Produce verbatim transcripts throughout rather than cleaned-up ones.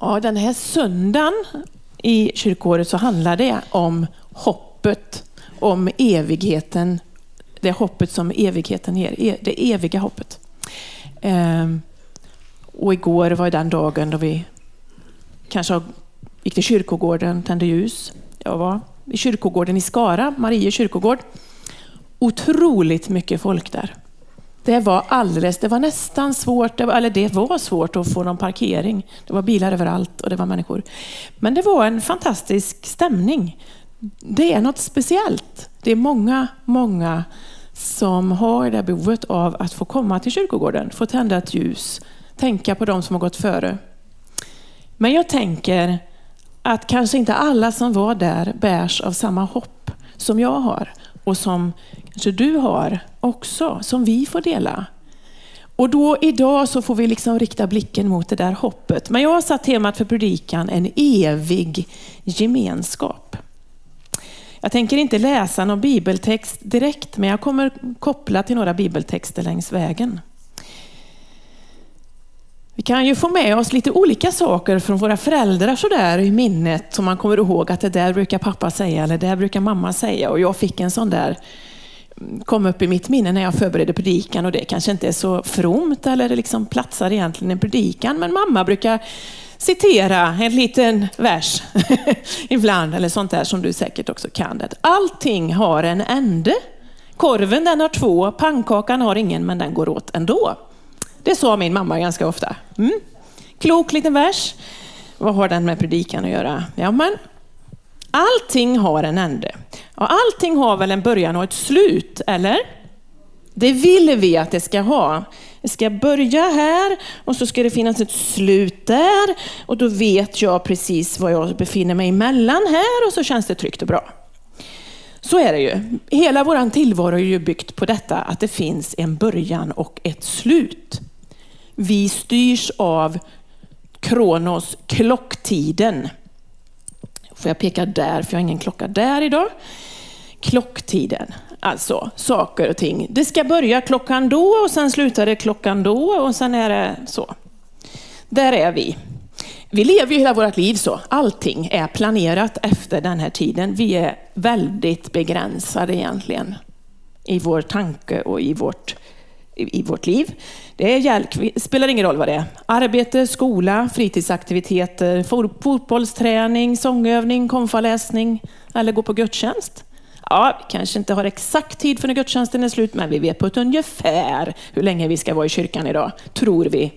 Ja, den här söndagen i kyrkåret så handlar det om hoppet, om evigheten. Det hoppet som evigheten ger, det eviga hoppet. Ehm, och igår var den dagen då vi kanske gick till kyrkogården, tände ljus. Jag var i kyrkogården i Skara, Marie kyrkogård. Otroligt mycket folk där. Det var alldeles, det var nästan svårt, det var, eller det var svårt att få någon parkering. Det var bilar överallt och det var människor. Men det var en fantastisk stämning. Det är något speciellt. Det är många, många som har det behovet av att få komma till kyrkogården, få tända ett ljus, tänka på dem som har gått före. Men jag tänker att kanske inte alla som var där bärs av samma hopp som jag har och som kanske du har också, som vi får dela. Och då idag så får vi liksom rikta blicken mot det där hoppet. Men jag har satt temat för predikan en evig gemenskap. Jag tänker inte läsa någon bibeltext direkt, men jag kommer koppla till några bibeltexter längs vägen. Vi kan ju få med oss lite olika saker från våra föräldrar så där i minnet som man kommer ihåg att det där brukar pappa säga eller det där brukar mamma säga. Och jag fick en sån där, kom upp i mitt minne när jag förberedde predikan, och det kanske inte är så fromt eller det liksom platsar egentligen en predikan, men mamma brukar citera en liten vers ibland eller sånt där som du säkert också kan. Det. Allting har en ände. Korven den har två, pannkakan har ingen, men den går åt ändå. Det sa min mamma ganska ofta. Mm. Klok liten vers. Vad har den med predikan att göra? Ja, men allting har en ände. Och allting har väl en början och ett slut, eller? Det vill vi att det ska ha. Det ska börja här och så ska det finnas ett slut där. Och då vet jag precis var jag befinner mig emellan här och så känns det tryggt och bra. Så är det ju. Hela våran tillvaro är ju byggt på detta att det finns en början och ett slut. Vi styrs av Kronos, klocktiden. Får jag peka där för jag har ingen klocka där idag. Klocktiden, alltså saker och ting. Det ska börja klockan då och sen slutar det klockan då och sen är det så. Där är vi. Vi lever ju hela vårt liv så. Allting är planerat efter den här tiden. Vi är väldigt begränsade egentligen i vår tanke och i vårt, i, i vårt liv. Det är hjälp, spelar ingen roll vad det är. Arbete, skola, fritidsaktiviteter, fotbollsträning, sångövning, konfaläsning eller gå på gudstjänst. Ja, vi kanske inte har exakt tid för när gudstjänsten är slut, men vi vet på ett ungefär hur länge vi ska vara i kyrkan idag, tror vi.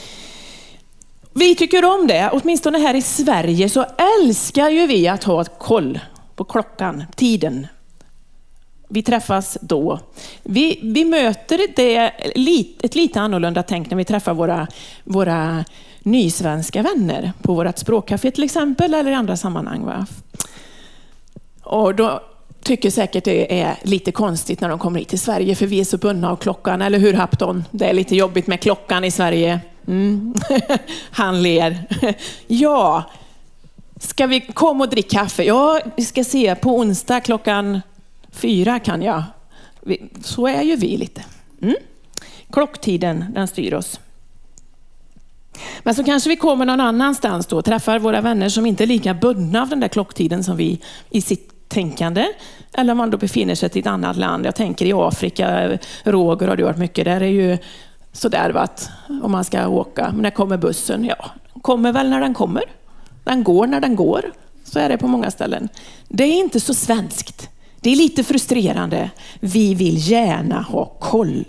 Vi tycker om det, åtminstone här i Sverige så älskar ju vi att ha ett koll på klockan, tiden. Vi träffas då. Vi, vi möter det ett lite annorlunda tänk när vi träffar våra, våra nysvenska vänner på vårt språkcafé till exempel eller i andra sammanhang. Va? Och då tycker säkert det är lite konstigt när de kommer hit till Sverige för vi är så bundna av klockan, eller hur Hapton? Det är lite jobbigt med klockan i Sverige. Mm. Han ler. Ja, ska vi komma och dricka kaffe? Ja, vi ska se på onsdag klockan fyra kan jag. Så är ju vi lite. Mm. Klocktiden, den styr oss. Men så kanske vi kommer någon annanstans då, träffar våra vänner som inte är lika bundna av den där klocktiden som vi i sitt tänkande. Eller om man då befinner sig i ett annat land. Jag tänker i Afrika, Roger har du varit mycket. Där är ju sådär att om man ska åka. Men när kommer bussen? Ja, kommer väl när den kommer. Den går när den går. Så är det på många ställen. Det är inte så svenskt. Det är lite frustrerande. Vi vill gärna ha koll.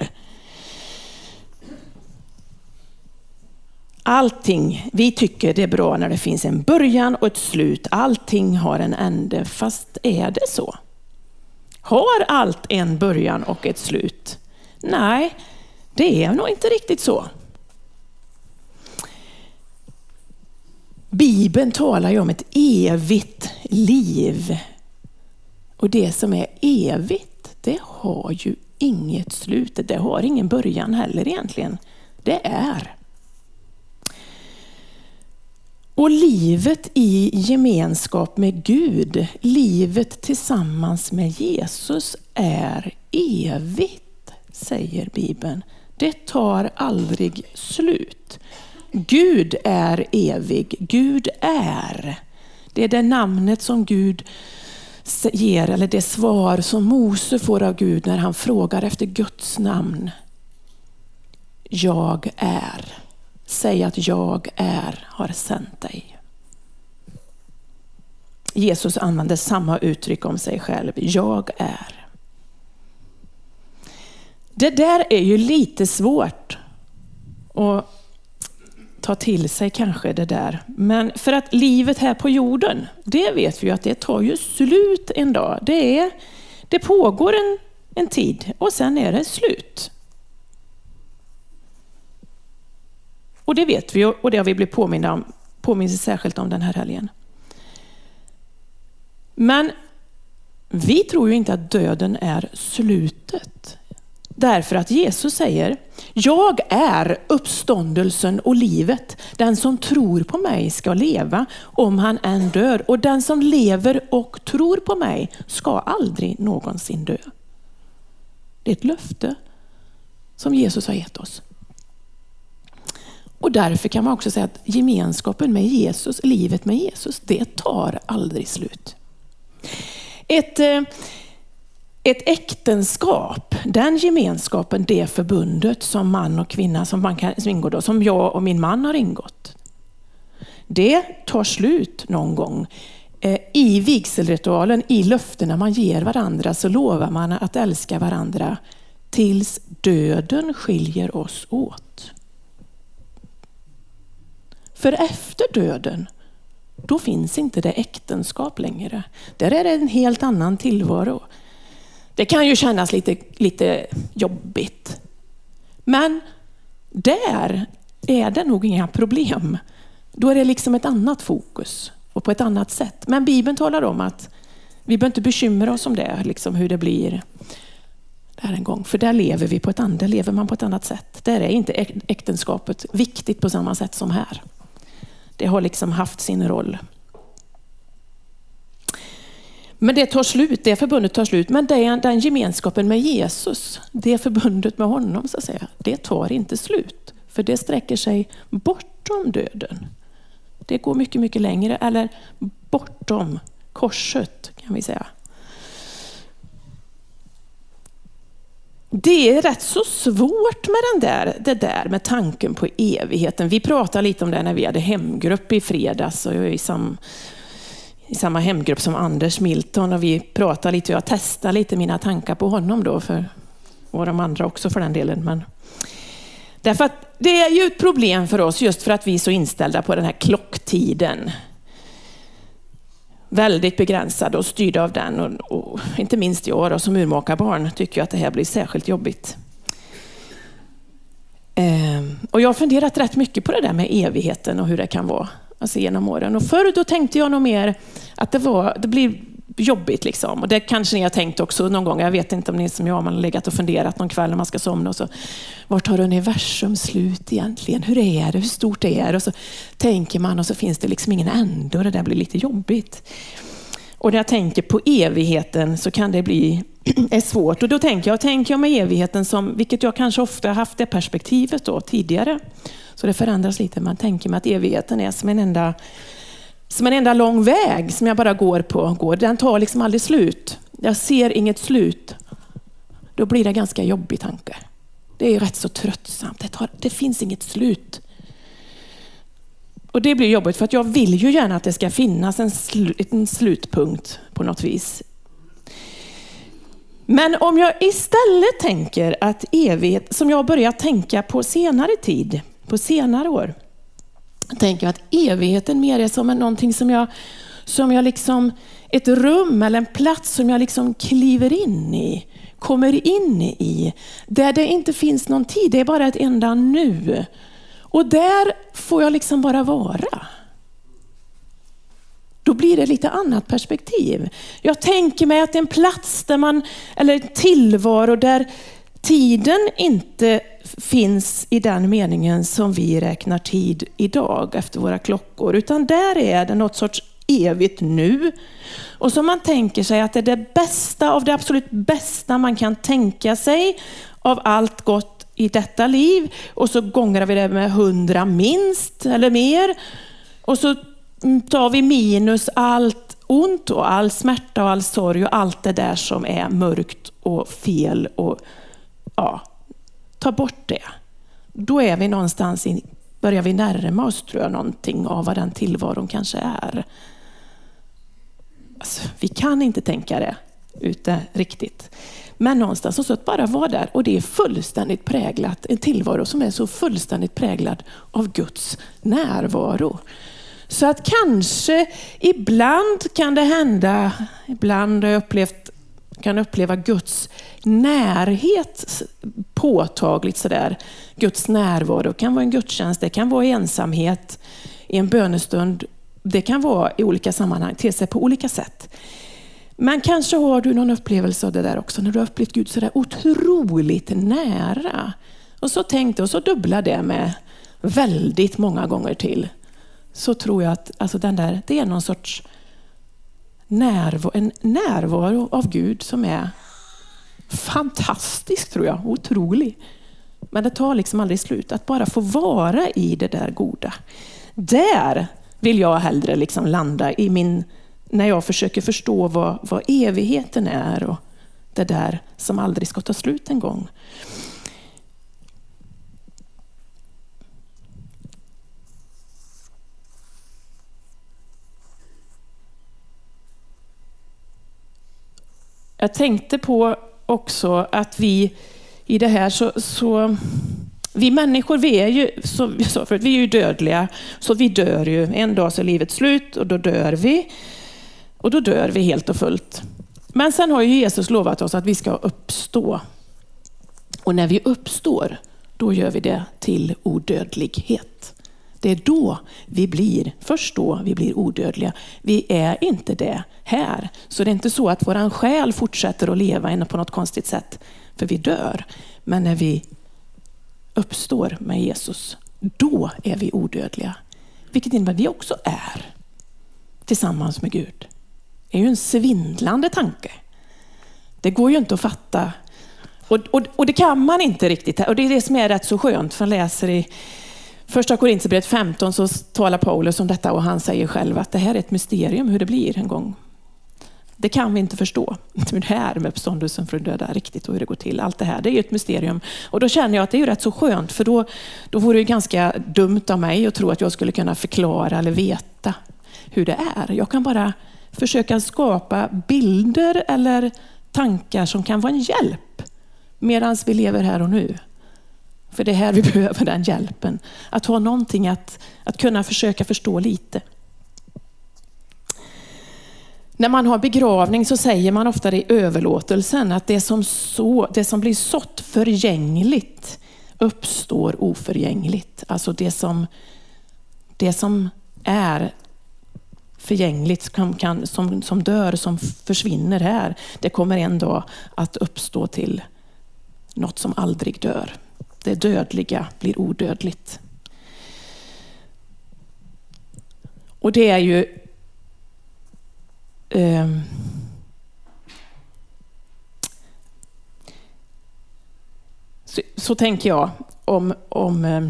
Allting, vi tycker det är bra när det finns en början och ett slut. Allting har en ände, fast är det så? Har allt en början och ett slut? Nej, det är nog inte riktigt så. Bibeln talar ju om ett evigt liv. Och det som är evigt, det har ju inget slut. Det har ingen början heller egentligen. Det är. Och livet i gemenskap med Gud, livet tillsammans med Jesus är evigt, säger Bibeln. Det tar aldrig slut. Gud är evig. Gud är. Det är det namnet som Gud ger, eller det svar som Mose får av Gud när han frågar efter Guds namn. Jag är. Säg att jag är, har sänt dig. Jesus använder samma uttryck om sig själv. Jag är. Det där är ju lite svårt att ta till sig kanske det där. Men för att livet här på jorden, det vet vi ju att det tar ju slut en dag. Det, är, det pågår en, en tid och sen är det slut. Och det vet vi och det har vi blivit påminna om, påminns särskilt om den här helgen. Men vi tror ju inte att döden är slutet. Därför att Jesus säger, jag är uppståndelsen och livet. Den som tror på mig ska leva om han än dör. Och den som lever och tror på mig ska aldrig någonsin dö. Det är ett löfte som Jesus har gett oss. Och därför kan man också säga att gemenskapen med Jesus, livet med Jesus, det tar aldrig slut. Ett, ett äktenskap, den gemenskapen, det förbundet som man och kvinna som, man kan, som ingår då, som jag och min man har ingått, det tar slut någon gång. I vigselritualen, i löftena man ger varandra, så lovar man att älska varandra tills döden skiljer oss åt. För efter döden, då finns inte det äktenskap längre. Där är det en helt annan tillvaro. Det kan ju kännas lite, lite jobbigt. Men där är det nog inga problem. Då är det liksom ett annat fokus och på ett annat sätt. Men Bibeln talar om att vi behöver inte bekymra oss om det, liksom hur det blir där en gång. För där lever vi på ett annat, där lever man på ett annat sätt. Där är inte äktenskapet viktigt på samma sätt som här. Det har liksom haft sin roll. Men det tar slut, det förbundet tar slut. Men det, den gemenskapen med Jesus, det förbundet med honom så att säga, det tar inte slut. För det sträcker sig bortom döden. Det går mycket, mycket längre. Eller bortom korset kan vi säga. Det är rätt så svårt med den där, det där med tanken på evigheten. Vi pratade lite om det när vi hade hemgrupp i fredags. Och jag är i, sam, i samma hemgrupp som Anders Milton. Och vi pratade lite och jag testade lite mina tankar på honom då. För, och de andra också för den delen. Men, därför att det är ju ett problem för oss just för att vi är så inställda på den här klocktiden. Väldigt begränsad och styrd av den. Och, och inte minst jag då, som urmakarbarn tycker jag att det här blir särskilt jobbigt. Ehm, och jag har funderat rätt mycket på det där med evigheten och hur det kan vara alltså genom åren. Och förr då tänkte jag nog mer att det, var, det blir jobbigt liksom. Och det kanske ni har tänkt också någon gång. Jag vet inte om ni som jag har man legat och funderat någon kväll när man ska somna. Och så, vart tar universum slut egentligen? Hur är det? Hur stort är det? Och så tänker man och så finns det liksom ingen ände och det där blir lite jobbigt. Och när jag tänker på evigheten så kan det bli är svårt. Och då tänker jag, tänker jag med evigheten som, vilket jag kanske ofta har haft det perspektivet då tidigare. Så det förändras lite. Man tänker mig att evigheten är som en enda Som en enda lång väg som jag bara går på. Går. Den tar liksom aldrig slut. Jag ser inget slut. Då blir det ganska jobbig tanke. Det är rätt så tröttsamt. Det, tar, det finns inget slut. Och det blir jobbigt för att jag vill ju gärna att det ska finnas en, sl- en slutpunkt på något vis. Men om jag istället tänker att evighet, som jag har börjat tänka på senare tid, på senare år. Jag tänker att evigheten mer är som någonting som jag, som jag liksom, ett rum eller en plats som jag liksom kliver in i, kommer in i, där det inte finns någon tid, det är bara ett enda nu. Och där får jag liksom bara vara. Då blir det lite annat perspektiv. Jag tänker mig att en plats där man, eller en tillvaro där tiden inte finns i den meningen som vi räknar tid idag efter våra klockor. Utan där är det något sorts evigt nu. Och som man tänker sig att det är det bästa av det absolut bästa man kan tänka sig av allt gott i detta liv och så gångrar vi det med hundra minst eller mer. Och så tar vi minus allt ont och all smärta och all sorg och allt det där som är mörkt och fel och ja, ta bort det. Då är vi någonstans in, börjar vi närma oss tror jag någonting av vad den tillvaron kanske är. Alltså, vi kan inte tänka det ute riktigt. Men någonstans så att bara vara där och det är fullständigt präglat, en tillvaro som är så fullständigt präglad av Guds närvaro. Så att kanske ibland kan det hända, ibland har jag upplevt, kan uppleva Guds närhet påtagligt sådär. Guds närvaro, det kan vara en gudstjänst, det kan vara ensamhet i en bönestund, det kan vara i olika sammanhang, till sig på olika sätt. Men kanske har du någon upplevelse av det där också, när du har upplevt Gud så där otroligt nära. Och så tänkte och så dubbla det med väldigt många gånger till. Så tror jag att alltså den där, det är någon sorts närvaro, en närvaro av Gud som är fantastisk tror jag, otrolig. Men det tar liksom aldrig slut att bara få vara i det där goda. Där vill jag hellre liksom landa i min, när jag försöker förstå vad, vad evigheten är och det där som aldrig ska ta slut en gång. Jag tänkte på också att vi i det här så, så vi människor, vi är ju så, så för vi är ju dödliga, så vi dör ju. En dag så är livet slut och då dör vi. Och då dör vi helt och fullt. Men sen har ju Jesus lovat oss att vi ska uppstå. Och när vi uppstår, då gör vi det till odödlighet. Det är då vi blir, först då vi blir odödliga. Vi är inte det här. Så det är inte så att våran själ fortsätter att leva på något konstigt sätt. För vi dör. Men när vi uppstår med Jesus, då är vi odödliga. Vilket innebär att vi också är tillsammans med Gud. Det är ju en svindlande tanke. Det går ju inte att fatta. Och, och, och det kan man inte riktigt. Och det är det som är rätt så skönt. För man läser i Första Korinthierbrevet femton så talar Paulus om detta och han säger själv att det här är ett mysterium hur det blir en gång. Det kan vi inte förstå. Det här med uppståndelsen från döda riktigt och hur det går till. Allt det här, det är ju ett mysterium. Och då känner jag att det är ju rätt så skönt för då, då vore det ganska dumt av mig att tro att jag skulle kunna förklara eller veta hur det är. Jag kan bara försöka skapa bilder eller tankar som kan vara en hjälp medan vi lever här och nu. För det är här vi behöver den hjälpen. Att ha någonting att, att kunna försöka förstå lite. När man har begravning så säger man ofta i överlåtelsen att det som, så, det som blir sått förgängligt uppstår oförgängligt. Alltså det som, det som är förgängligt, som, kan, som, som dör, som försvinner här, det kommer en dag att uppstå till något som aldrig dör. Det dödliga blir odödligt. Och det är ju eh, så, så tänker jag om, om eh,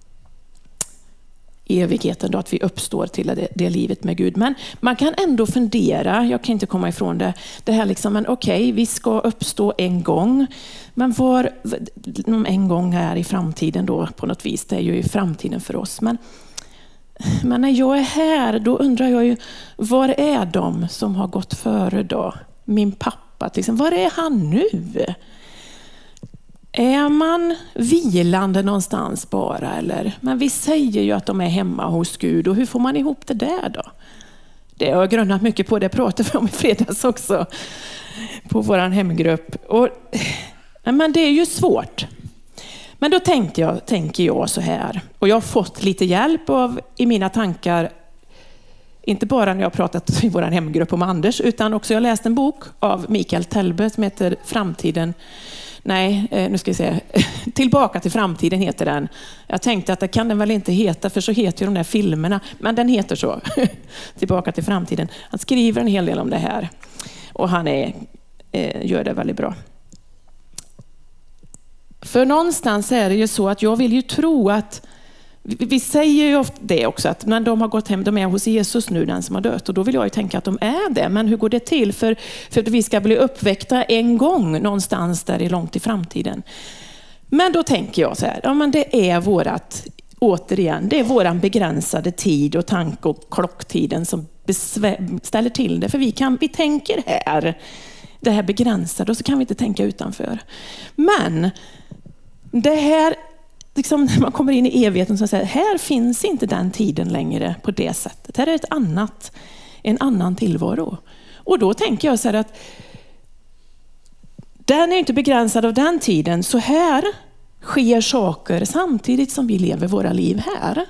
evigheten då, att vi uppstår till det, det livet med Gud. Men man kan ändå fundera, jag kan inte komma ifrån det, det här liksom, men okej, okay, vi ska uppstå en gång, men var en gång här i framtiden då på något vis, det är ju i framtiden för oss, men, men när jag är här då undrar jag ju, var är de som har gått före då? Min pappa, liksom, var är han nu? Är man vilande någonstans bara eller? Men vi säger ju att de är hemma hos Gud och hur får man ihop det där då? Det har jag grunnat mycket på, det pratade vi om i fredags också på våran hemgrupp. Och, men det är ju svårt. Men då tänkte jag, tänker jag så här, och jag har fått lite hjälp av i mina tankar, inte bara när jag har pratat i våran hemgrupp om Anders, utan också jag har läst en bok av Mikael Telbe som heter Framtiden. Nej, nu ska vi se. Tillbaka till framtiden heter den. Jag tänkte att det kan den väl inte heta, för så heter ju de där filmerna. Men den heter så. Tillbaka till framtiden. Han skriver en hel del om det här. Och han är, gör det väldigt bra. För någonstans är det ju så att jag vill ju tro att, vi säger ju ofta det också, att men de har gått hem, de är hos Jesus nu, den som har dött. Och då vill jag ju tänka att de är det. Men hur går det till? För, för att vi ska bli uppväckta en gång någonstans där är långt i framtiden. Men då tänker jag så här, ja men det är vårat, återigen, det är våran begränsade tid och tanke och klocktiden som besvär, ställer till det. För vi, kan, vi tänker här, det här begränsade, och så kan vi inte tänka utanför. Men det här, liksom, när man kommer in i evigheten så säger här finns inte den tiden längre på det sättet. Här är ett annat, en annan tillvaro. Och då tänker jag så här att den är inte begränsad av den tiden. Så här sker saker samtidigt som vi lever våra liv här.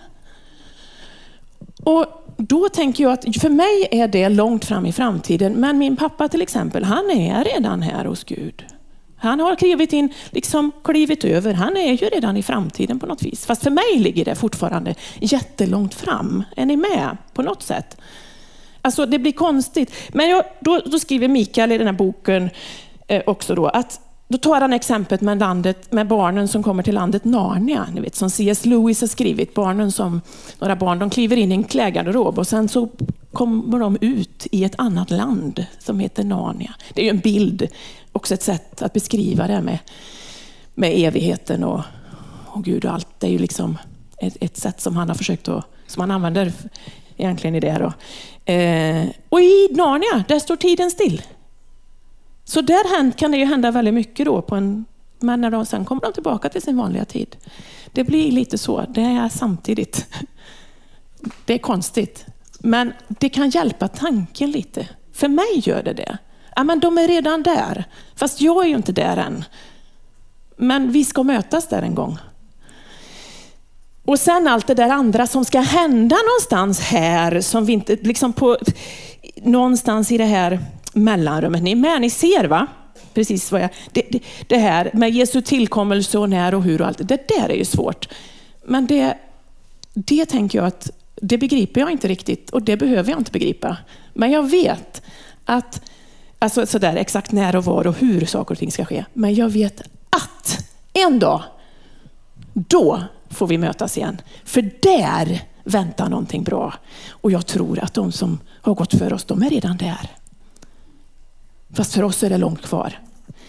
Och då tänker jag att för mig är det långt fram i framtiden. Men min pappa till exempel, han är redan här hos Gud. Han har klivit in, liksom klivit över. Han är ju redan i framtiden på något vis. Fast för mig ligger det fortfarande jättelångt fram. Är ni med på något sätt? Alltså det blir konstigt. Men jag, då, då skriver Mikael i den här boken eh, också då att då tar han exemplet med landet, med barnen som kommer till landet Narnia, ni vet, som C S Lewis har skrivit. Barnen som, några barn, de kliver in i en klädgarderob och sen så kommer de ut i ett annat land som heter Narnia. Det är ju en bild, också ett sätt att beskriva det med, med evigheten och, och Gud och allt. Det är ju liksom ett, ett sätt som han har försökt att, som han använder egentligen i det här då. Eh, och i Narnia, där står tiden still. Så där kan det ju hända väldigt mycket då på en, men när de sen kommer de tillbaka till sin vanliga tid. Det blir lite så, det är samtidigt. Det är konstigt. Men det kan hjälpa tanken lite. För mig gör det det. Ja, men de är redan där. Fast jag är ju inte där än. Men vi ska mötas där en gång. Och sen allt det där andra som ska hända någonstans här. Som vi inte, liksom på, någonstans i det här mellanrummet. Ni är med, ni ser va? Precis vad jag... Det, det, det här med Jesu tillkommelse och när och hur och allt. Det där är ju svårt. Men det, det tänker jag att det begriper jag inte riktigt. Och det behöver jag inte begripa. Men jag vet att alltså sådär exakt när och var och hur saker och ting ska ske. Men jag vet att en dag då får vi mötas igen. För där väntar någonting bra. Och jag tror att de som har gått för oss, de är redan där. Fast för oss är det långt kvar.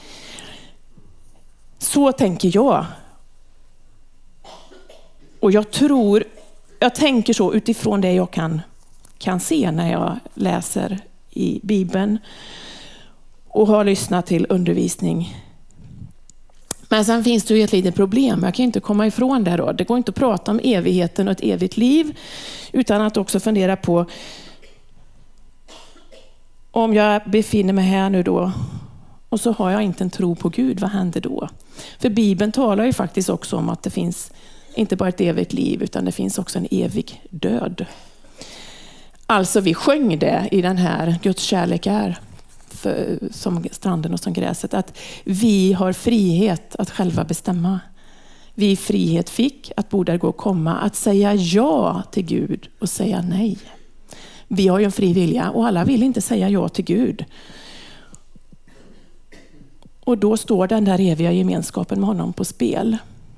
Så tänker jag. Och jag tror, jag tänker så utifrån det jag kan, kan se när jag läser i Bibeln och har lyssnat till undervisning. Men sen finns det ju ett litet problem. Jag kan inte komma ifrån det då. Det går inte att prata om evigheten och ett evigt liv utan att också fundera på om jag befinner mig här nu då och så har jag inte en tro på Gud, vad händer då? För Bibeln talar ju faktiskt också om att det finns inte bara ett evigt liv utan det finns också en evig död. Alltså vi sjöng det i den här Guds kärlek är för, som stranden och som gräset, att vi har frihet att själva bestämma. Vi frihet fick att borde gå och komma, att säga ja till Gud och säga nej. Vi har ju en fri vilja och alla vill inte säga ja till Gud. Och då står den där eviga gemenskapen med honom på spel.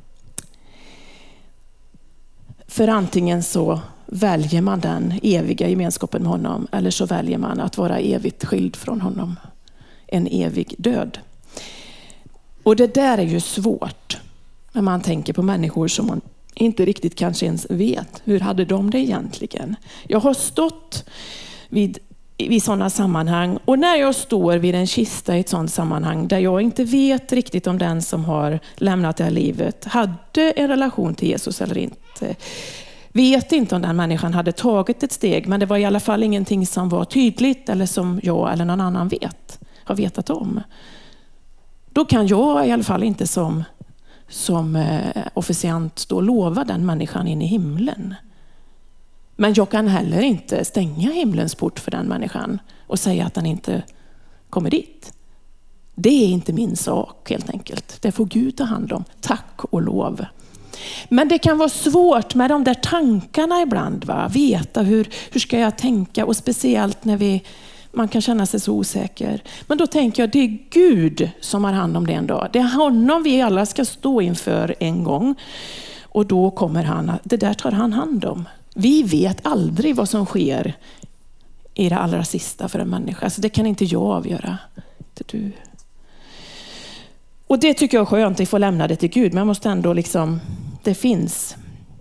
För antingen så väljer man den eviga gemenskapen med honom eller så väljer man att vara evigt skild från honom. En evig död. Och det där är ju svårt när man tänker på människor som man inte riktigt kanske ens vet. Hur hade de det egentligen? Jag har stått vid, vid sådana sammanhang och när jag står vid en kista i ett sådant sammanhang där jag inte vet riktigt om den som har lämnat det här livet hade en relation till Jesus eller inte. Vet inte om den människan hade tagit ett steg, men det var i alla fall ingenting som var tydligt eller som jag eller någon annan vet, har vetat om. Då kan jag i alla fall inte som som eh, officiant stå och lova den människan in i himlen. Men jag kan heller inte stänga himlens port för den människan och säga att den inte kommer dit. Det är inte min sak helt enkelt. Det får Gud ta hand om. Tack och lov. Men det kan vara svårt med de där tankarna ibland. Va? Veta hur, hur ska jag tänka och speciellt när vi Man kan känna sig så osäker. Men då tänker jag, det är Gud som har hand om det en dag. Det är honom vi alla ska stå inför en gång. Och då kommer han, det där tar han hand om. Vi vet aldrig vad som sker i det allra sista för en människa. Alltså det kan inte jag avgöra. Det är du. Och det tycker jag är skönt, att få lämna det till Gud. Men jag måste ändå liksom, det finns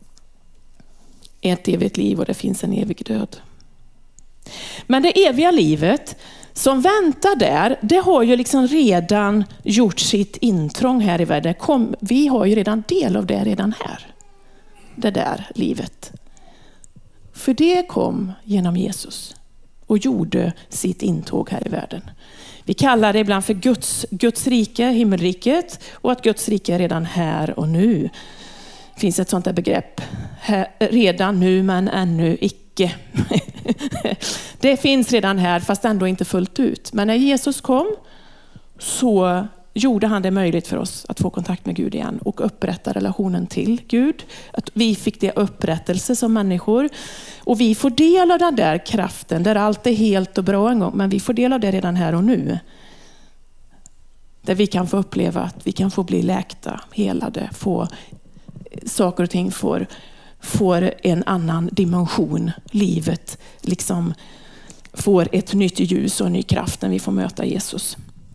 ett evigt liv och det finns en evig död. Men det eviga livet som väntar där, det har ju liksom redan gjort sitt intrång här i världen. Kom, vi har ju redan del av det redan här. Det där livet. För det kom genom Jesus och gjorde sitt intåg här i världen. Vi kallar det ibland för Guds, Guds rike, himmelriket, och att Guds rike är redan här och nu. Det finns ett sånt där begrepp. Här, redan nu men ännu icke. Det finns redan här fast ändå inte fullt ut. Men när Jesus kom så gjorde han det möjligt för oss att få kontakt med Gud igen och upprätta relationen till Gud. Att vi fick det upprättelse som människor. Och vi får del av den där kraften där allt är helt och bra en gång. Men vi får del av det redan här och nu. Där vi kan få uppleva att vi kan få bli läkta, helade, få saker och ting får, får en annan dimension. Livet liksom får ett nytt ljus och en ny kraft när vi får möta Jesus.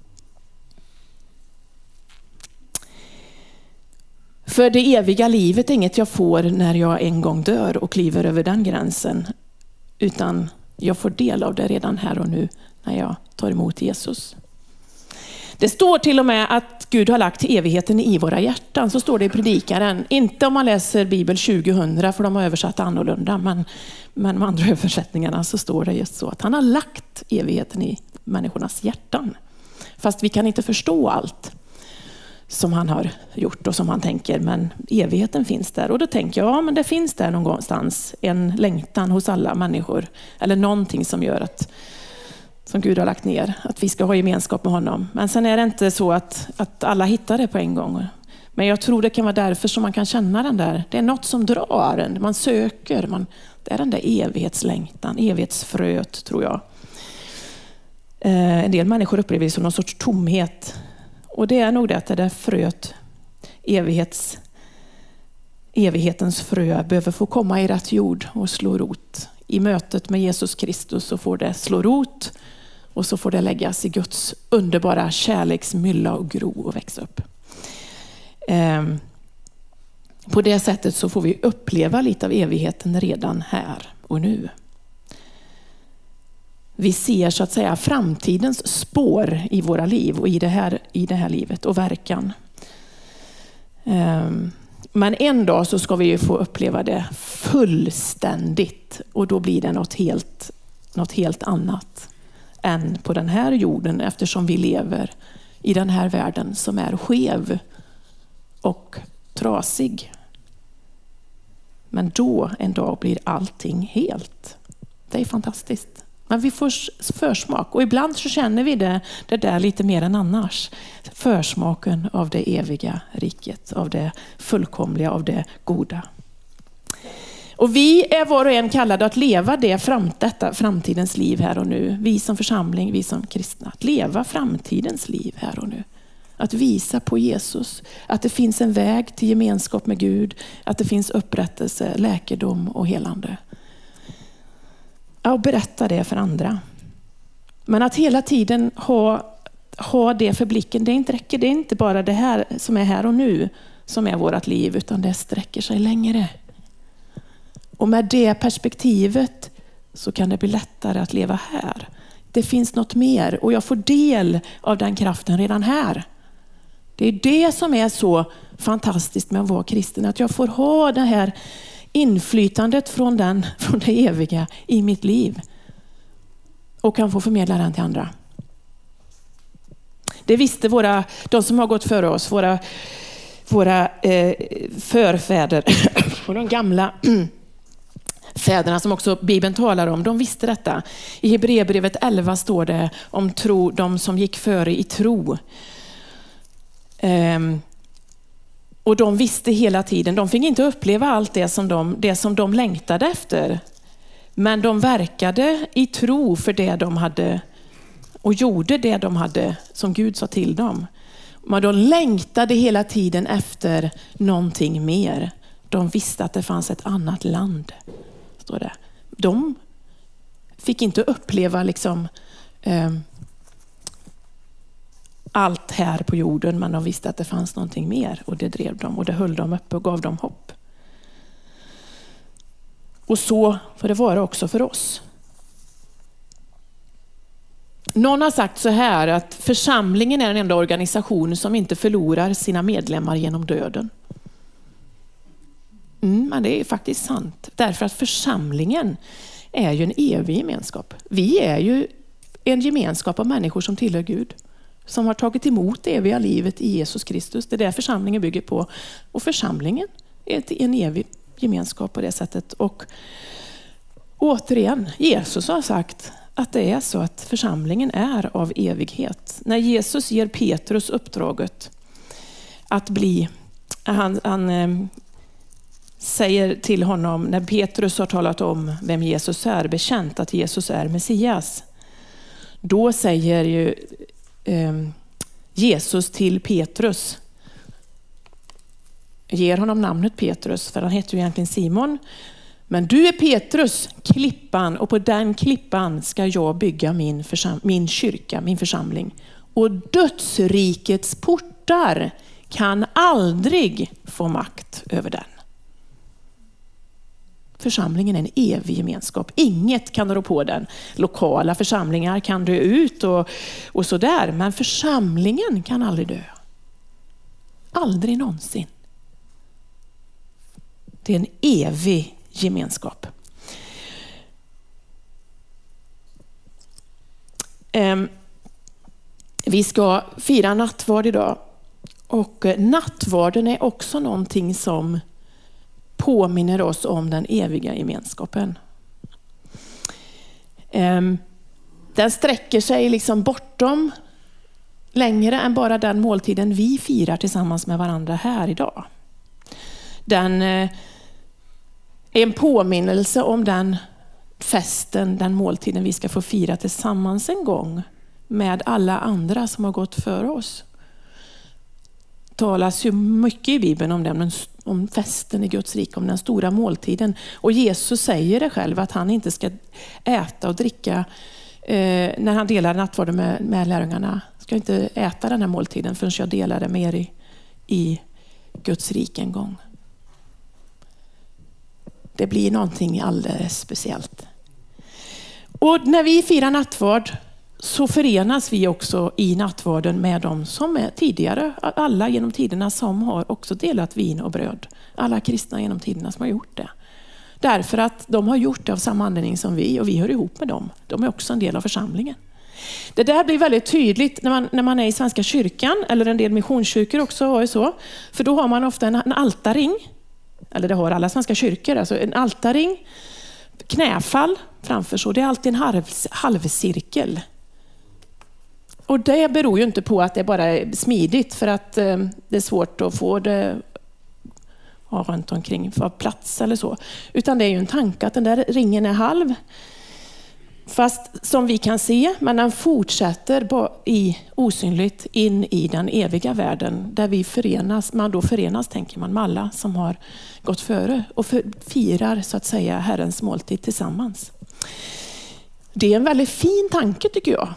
För det eviga livet är inget jag får när jag en gång dör och kliver över den gränsen. Utan jag får del av det redan här och nu när jag tar emot Jesus. Det står till och med att Gud har lagt evigheten i våra hjärtan. Så står det i predikaren. Inte om man läser Bibel tjugohundra, för de har översatt annorlunda. Men, men med andra översättningarna så står det just så att han har lagt evigheten i människornas hjärtan. Fast vi kan inte förstå allt som han har gjort och som han tänker. Men evigheten finns där. Och då tänker jag, ja men det finns där någonstans en längtan hos alla människor. Eller någonting som gör att som Gud har lagt ner, att vi ska ha gemenskap med honom. Men sen är det inte så att, att alla hittar det på en gång. Men jag tror det kan vara därför som man kan känna den där. Det är något som drar en, man söker. Man, det är den där evighetslängtan, evighetsfröet tror jag. Eh, en del människor upplever det som någon sorts tomhet. Och det är nog det att det där fröet, evighets, evighetens frö, behöver få komma i rätt jord och slå rot. I mötet med Jesus Kristus så får det slå rot och så får det läggas i Guds underbara kärleksmylla och gro och växa upp. Ehm, på det sättet så får vi uppleva lite av evigheten redan här och nu. Vi ser så att säga framtidens spår i våra liv och i det här, i det här livet och verkan. Ehm, Men en dag så ska vi ju få uppleva det fullständigt. Och då blir det något helt, något helt annat än på den här jorden. Eftersom vi lever i den här världen som är skev och trasig. Men då en dag blir allting helt. Det är fantastiskt. Men vi får försmak. Och ibland så känner vi det, det där lite mer än annars. Försmaken av det eviga riket. Av det fullkomliga, av det goda. Och vi är var och en kallade att leva det fram, detta framtidens liv här och nu. Vi som församling, vi som kristna. Att leva framtidens liv här och nu. Att visa på Jesus. Att det finns en väg till gemenskap med Gud. Att det finns upprättelse, läkedom och helande. Och berätta det för andra. Men att hela tiden ha, ha det för blicken, det inte räcker. Det är inte bara det här som är här och nu som är vårt liv, utan det sträcker sig längre. Och med det perspektivet så kan det bli lättare att leva här. Det finns något mer och jag får del av den kraften redan här. Det är det som är så fantastiskt med att vara kristen, att jag får ha det här inflytandet från, den, från det eviga i mitt liv och kan få förmedla den till andra. Det visste våra, de som har gått före oss, våra, våra eh, förfäder och de gamla fäderna som också Bibeln talar om, de visste detta. I Hebreerbrevet elva står det om tro, de som gick före i tro. Um, Och de visste hela tiden, de fick inte uppleva allt det som de, det som de längtade efter. Men de verkade i tro för det de hade och gjorde det de hade som Gud sa till dem. Men de längtade hela tiden efter någonting mer. De visste att det fanns ett annat land, står det. De fick inte uppleva liksom eh, allt här på jorden, men de visste att det fanns någonting mer, och det drev dem och det höll dem uppe och gav dem hopp. Och så får det vara också för oss. Någon har sagt så här att församlingen är den enda organisation som inte förlorar sina medlemmar genom döden. Mm, men det är faktiskt sant. Därför att församlingen är ju en evig gemenskap. Vi är ju en gemenskap av människor som tillhör Gud. Som har tagit emot det eviga livet i Jesus Kristus. Det är det församlingen bygger på. Och församlingen är en evig gemenskap på det sättet. Och återigen, Jesus har sagt att det är så att församlingen är av evighet. När Jesus ger Petrus uppdraget att bli, han, han eh, säger till honom, när Petrus har talat om vem Jesus är, bekänt att Jesus är Messias, då säger ju eh, Jesus till Petrus, ger honom namnet Petrus, för han heter ju egentligen Simon. Men du är Petrus, klippan, och på den klippan ska jag bygga min, försam- min kyrka, min församling. Och dödsrikets portar kan aldrig få makt över den. Församlingen är en evig gemenskap. Inget kan rå på den. Lokala församlingar kan dö ut och, och sådär. Men församlingen kan aldrig dö. Aldrig någonsin. Det är en evig gemenskap. Vi ska fira nattvard idag. Och nattvarden är också någonting som påminner oss om den eviga gemenskapen. Den sträcker sig liksom bortom längre än bara den måltiden vi firar tillsammans med varandra här idag. Den är en påminnelse om den festen, den måltiden vi ska få fira tillsammans en gång med alla andra som har gått före oss. Det talas ju mycket i Bibeln om den, om festen i Guds rike, om den stora måltiden. Och Jesus säger det själv att han inte ska äta och dricka eh, när han delar nattvarden med, med lärjungarna. Ska inte äta den här måltiden förrän jag delar det med er i, i Guds rike en gång. Det blir någonting alldeles speciellt. Och när vi firar nattvard så förenas vi också i nattvarden med dem som är tidigare, alla genom tiderna som har också delat vin och bröd. Alla kristna genom tiderna som har gjort det. Därför att de har gjort det av samma anledning som vi, och vi hör ihop med dem. De är också en del av församlingen. Det där blir väldigt tydligt när man, när man är i Svenska kyrkan, eller en del missionskyrkor också har ju så. För då har man ofta en, en altarring, eller det har alla svenska kyrkor, alltså en altarring, knäfall framför så. Det är alltid en halv, halvcirkel. Och det beror ju inte på att det bara är smidigt, för att eh, det är svårt att få det ja, runt omkring för plats eller så. Utan det är ju en tanke att den där ringen är halv. Fast som vi kan se, men den fortsätter i osynligt in i den eviga världen där vi förenas, man då förenas tänker man med alla som har gått före och för, firar så att säga Herrens måltid tillsammans. Det är en väldigt fin tanke tycker jag.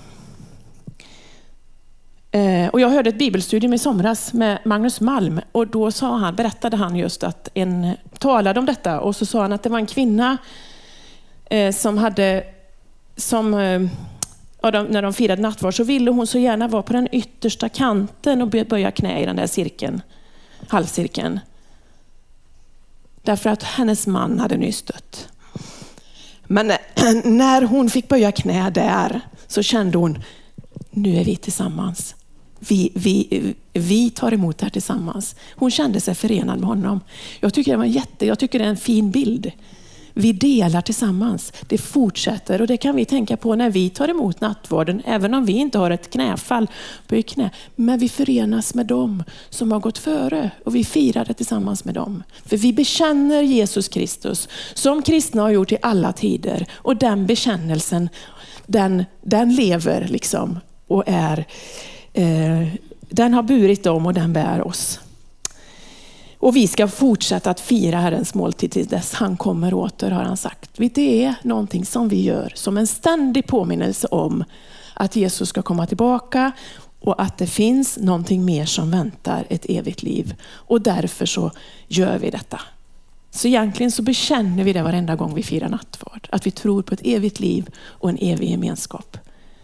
Eh, och jag hörde ett bibelstudium i somras med Magnus Malm, och då sa han, berättade han just att en talade om detta, och så sa han att det var en kvinna eh, som hade som ja, de, när de firade nattvard så ville hon så gärna vara på den yttersta kanten och böja knä i den där cirkeln, halvcirkeln. Därför att hennes man hade nyss dött. Men när hon fick böja knä där så kände hon, nu är vi tillsammans. Vi, vi, vi tar emot det här tillsammans. Hon kände sig förenad med honom. Jag tycker det var jätte, jag tycker det är en fin bild. Vi delar tillsammans. Det fortsätter och det kan vi tänka på när vi tar emot nattvarden. Även om vi inte har ett knäfall på knä. Men vi förenas med dem som har gått före och vi firar det tillsammans med dem. För vi bekänner Jesus Kristus som kristna har gjort i alla tider. Och den bekännelsen, den, den lever liksom och är... Eh, den har burit dem och den bär oss. Och vi ska fortsätta att fira Herrens måltid till dess han kommer åter, har han sagt. Det är någonting som vi gör som en ständig påminnelse om att Jesus ska komma tillbaka och att det finns någonting mer som väntar, ett evigt liv. Och därför så gör vi detta. Så egentligen så bekänner vi det varenda gång vi firar nattvard. Att vi tror på ett evigt liv och en evig gemenskap.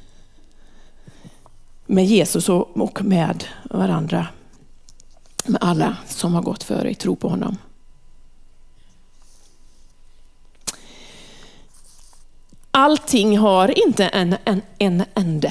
Med Jesus och med varandra. Med alla som har gått före i tro på honom. Allting har inte en, en, en ände.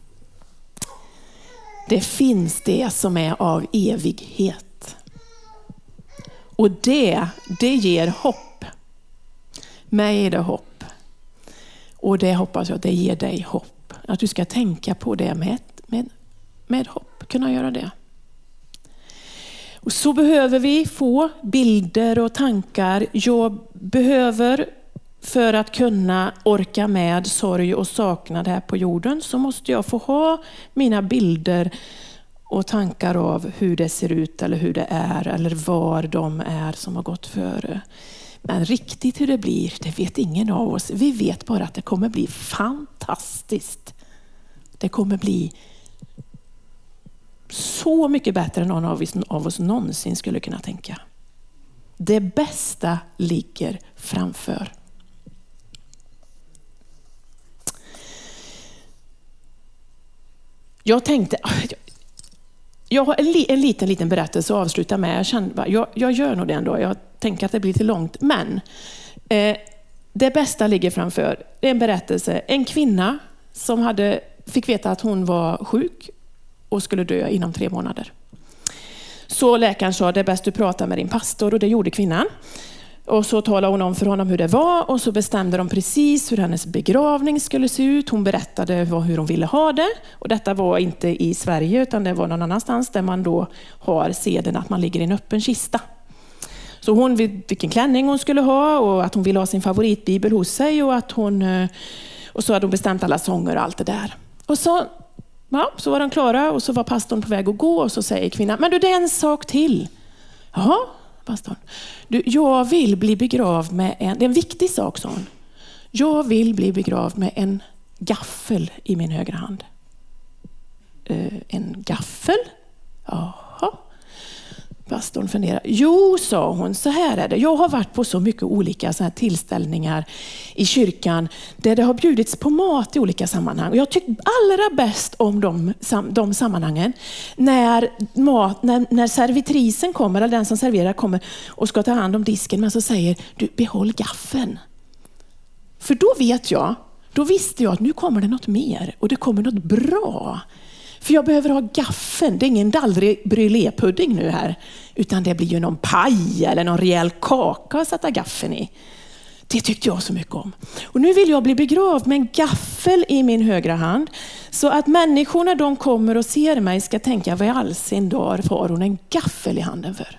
Det finns det som är av evighet. Och det, det ger hopp. Mig är det hopp. Och det hoppas jag att det ger dig hopp. Att du ska tänka på det med, med, med hopp. Kunna göra det. Och så behöver vi få bilder och tankar. Jag behöver, för att kunna orka med sorg och saknad här på jorden, så måste jag få ha mina bilder och tankar av hur det ser ut eller hur det är eller var de är som har gått före. Men riktigt hur det blir, det vet ingen av oss. Vi vet bara att det kommer bli fantastiskt. Det kommer bli så mycket bättre än någon av oss, av oss någonsin skulle kunna tänka. Det bästa ligger framför. Jag tänkte, jag har en, li, en liten liten berättelse att avsluta med. Jag, kände, jag, jag gör nog det ändå. Jag tänker att det blir lite långt. Men eh, det bästa ligger framför. Det är en berättelse. En kvinna som hade, fick veta att hon var sjuk och skulle dö inom tre månader. Så läkaren sa, det är bäst du pratar med din pastor, och det gjorde kvinnan. Och så talade hon om för honom hur det var, och så bestämde de precis hur hennes begravning skulle se ut. Hon berättade hur hon ville ha det, och detta var inte i Sverige utan det var någon annanstans där man då har seden att man ligger i en öppen kista. Så hon vilken klänning hon skulle ha och att hon ville ha sin favoritbibel hos sig, och att hon och så hade hon bestämt alla sånger och allt det där. Och så Ja, så var de klara och så var pastorn på väg att gå, och så säger kvinnan, men du, det är en sak till. Jaha, pastorn. Du, jag vill bli begravd med en, det är en viktig sak, sa hon. Jag vill bli begravd med en gaffel i min högra hand. Uh, en gaffel? Jaha. Pastorn funderar. Jo, sa hon, så här är det. Jag har varit på så mycket olika så här tillställningar i kyrkan där det har bjudits på mat i olika sammanhang. Och jag tycker allra bäst om de, de sammanhangen när, mat, när, när servitrisen kommer, eller den som serverar kommer och ska ta hand om disken, men så säger du, behåll gaffeln. För då vet jag, då visste jag att nu kommer det något mer och det kommer något bra. För jag behöver ha gaffeln. Det är ingen dallrig brûlépudding nu här. Utan det blir ju någon paj eller någon rejäl kaka att sätta gaffeln i. Det tyckte jag så mycket om. Och nu vill jag bli begravd med en gaffel i min högra hand. Så att människor när de kommer och ser mig ska tänka, vad i all sin dar har hon en gaffel i handen för?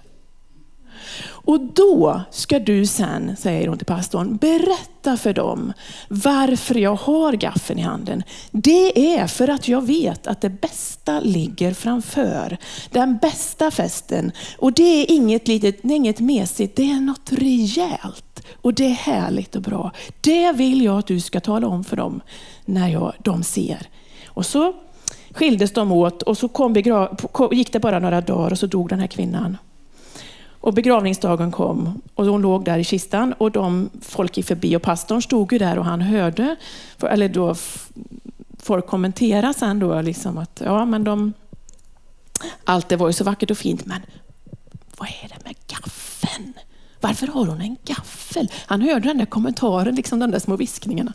Och då ska du sen, säger hon till pastorn, berätta för dem varför jag har gaffeln i handen. Det är för att jag vet att det bästa ligger framför. Den bästa festen. Och det är inget litet, det är inget mesigt, det är något rejält. Och det är härligt och bra. Det vill jag att du ska tala om för dem när jag, de ser. Och så skildes de åt, och så kom begrav, gick det bara några dagar och så dog den här kvinnan. Och begravningsdagen kom och hon låg där i kistan, och de folk gick förbi och pastorn stod ju där och han hörde, för, eller då folk kommenterar sen då liksom att ja, men de, allt det var ju så vackert och fint, men vad är det med gaffeln? Varför har hon en gaffel? Han hörde den där kommentaren, liksom de där små viskningarna.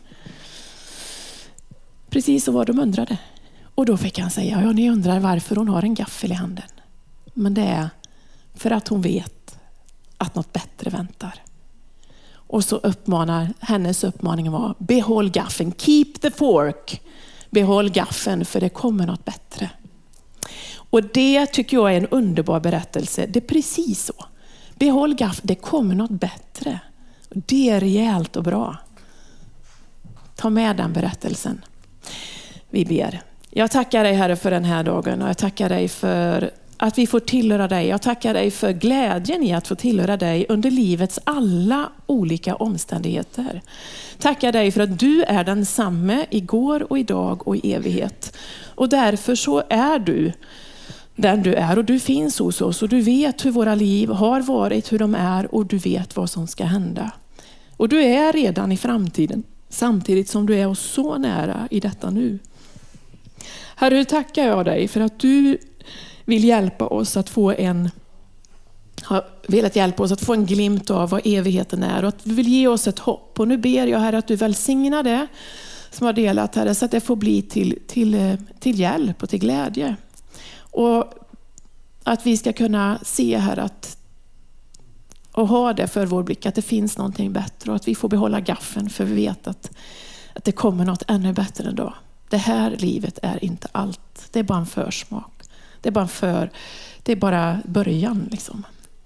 Precis så var de undrade. Och då fick han säga, ja, ni undrar varför hon har en gaffel i handen. Men det är för att hon vet att något bättre väntar. Och så uppmanar, hennes uppmaning var: behåll gaffeln, keep the fork. Behåll gaffeln, för det kommer något bättre. Och det tycker jag är en underbar berättelse. Det är precis så. Behåll gaffeln, det kommer något bättre. Det är rejält och bra. Ta med den berättelsen. Vi ber. Jag tackar dig, Herre, för den här dagen, och jag tackar dig för att vi får tillhöra dig. Jag tackar dig för glädjen i att få tillhöra dig under livets alla olika omständigheter. Tackar dig för att du är densamme igår och idag och i evighet. Och därför så är du den du är, och du finns hos oss, och du vet hur våra liv har varit, hur de är, och du vet vad som ska hända. Och du är redan i framtiden, samtidigt som du är oss så nära i detta nu. Herre, tackar jag dig för att du vill hjälpa oss att få en har velat hjälpa oss att få en glimt av vad evigheten är, och att du vill ge oss ett hopp. Och nu ber jag, Herre, att du välsignar det som har delat, Herre, så att det får bli till, till, till hjälp och till glädje. Och att vi ska kunna se, Herre, att och ha det för vår blick, att det finns någonting bättre, och att vi får behålla gaffeln, för vi vet att, att det kommer något ännu bättre än då. Det här livet är inte allt. Det är bara en försmak. Det är bara, för, det är bara början liksom.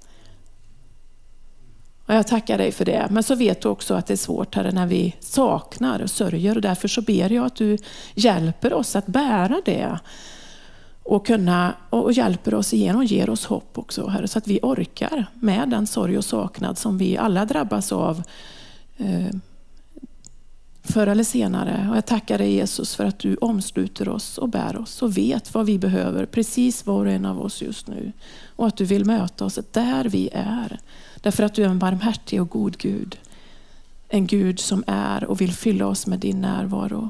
Och jag tackar dig för det. Men så vet du också att det är svårt, Herre, när vi saknar och sörjer. Och därför så ber jag att du hjälper oss att bära det. Och, kunna, och hjälper oss igenom och ger oss hopp också, Herre. Så att vi orkar med den sorg och saknad som vi alla drabbas av. Eh, Förr eller senare. Och jag tackar dig, Jesus, för att du omsluter oss och bär oss och vet vad vi behöver, precis var och en av oss just nu. Och att du vill möta oss där vi är. Därför att du är en barmhärtig och god Gud. En Gud som är och vill fylla oss med din närvaro.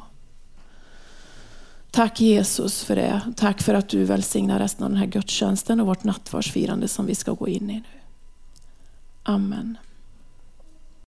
Tack, Jesus, för det. Tack för att du välsignar resten av den här gudstjänsten och vårt nattvardsfirande som vi ska gå in i nu. Amen.